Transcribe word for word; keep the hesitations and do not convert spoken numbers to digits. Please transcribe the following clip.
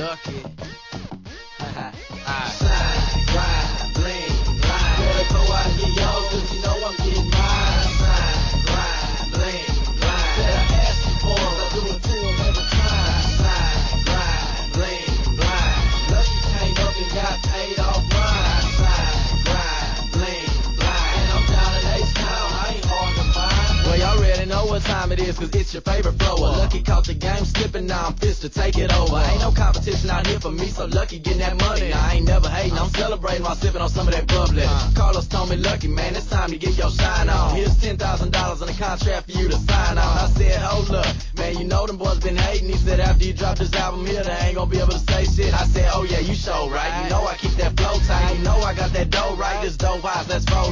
Lucky. Alright. Shine, grind, bling, blind. Better go out and get yours, cause you know I'm getting mine. Shine, grind, bling, blind. Better ask me for it, I do it to them every time. Shine, grind, bling, blind. Lucky came up and got paid off mine. Shine, grind, bling, blind. And I'm down in H-Town, I ain't hard to find. Well, y'all already know what time it is, cause it's your favorite flower. Lucky caught the game slipping, now I'm pissed to take it over. Ain't no competition out here for me, so Lucky getting that money. I ain't never hating, I'm celebrating while sipping on some of that bubbly. Carlos told me, Lucky, man, it's time to get your shine on. Here's ten thousand dollars on a contract for you to sign on. I said, hold up, man, you know them boys been hating. He said, after you drop this album here, they ain't gonna be able to say shit. I said, oh yeah, you show right. You know I keep that flow tight. You know I got that dough right. This dope vibes, let's roll.